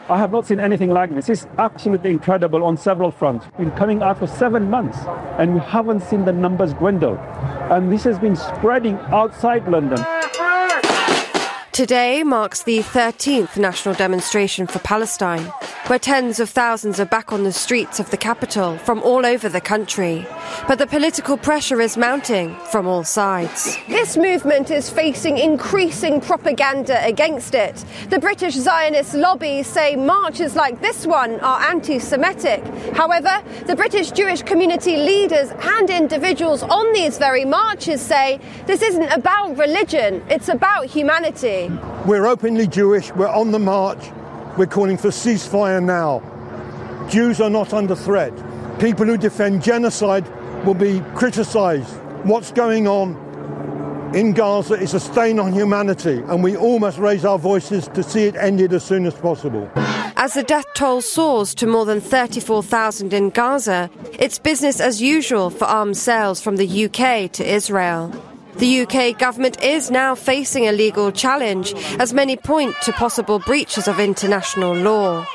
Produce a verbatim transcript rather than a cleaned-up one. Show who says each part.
Speaker 1: I have not seen anything like this. It's absolutely incredible on several fronts. We've been coming out for seven months and we haven't seen the numbers dwindle. And this has been spreading outside London.
Speaker 2: Today marks the thirteenth national demonstration for Palestine, where tens of thousands are back on the streets of the capital from all over the country. But the political pressure is mounting from all sides.
Speaker 3: This movement is facing increasing propaganda against it. The British Zionist lobby say marches like this one are anti-Semitic. However, the British Jewish community leaders and individuals on these very marches say this isn't about religion, it's about humanity.
Speaker 4: We're openly Jewish, we're on the march, we're calling for ceasefire now. Jews are not under threat. People who defend genocide will be criticised. What's going on in Gaza is a stain on humanity, and we all must raise our voices to see it ended as soon as possible.
Speaker 2: As the death toll soars to more than thirty-four thousand in Gaza, it's business as usual for arms sales from the U K to Israel. The U K government is now facing a legal challenge, as many point to possible breaches of international law.